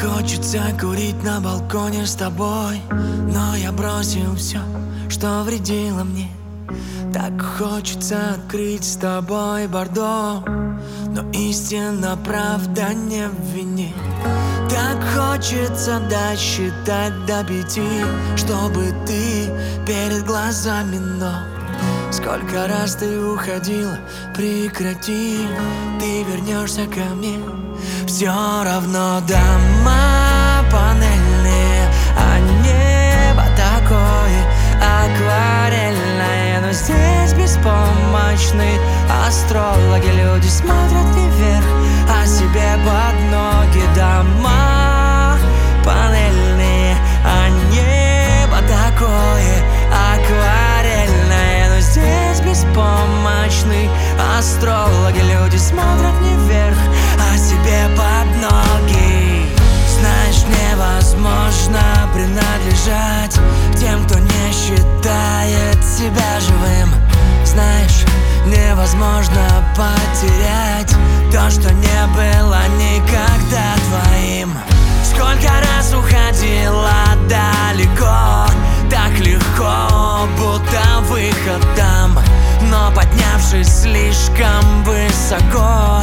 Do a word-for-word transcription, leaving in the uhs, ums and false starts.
хочется курить на балконе с тобой, но я бросил все, что вредило мне. Так хочется открыть с тобой бордо, но истинно правда не в вине. Так хочется досчитать до пяти, чтобы ты перед глазами, но сколько раз ты уходила, прекрати, ты вернешься ко мне. Все равно дома панельные, а небо такое акварельное. Но здесь беспомощные астрологи, люди смотрят не вверх, а себе под ноги. Дома панельные, а небо такое акварельное. Но здесь беспомощные астрологи, люди смотрят не вверх, а себе под ноги. Знаешь, невозможно принадлежать тем, кто не считает себя живым. Знаешь, невозможно потерять то, что не было никогда твоим. Сколько раз уходила далеко, так легко, будто выход там, но поднявшись слишком высоко,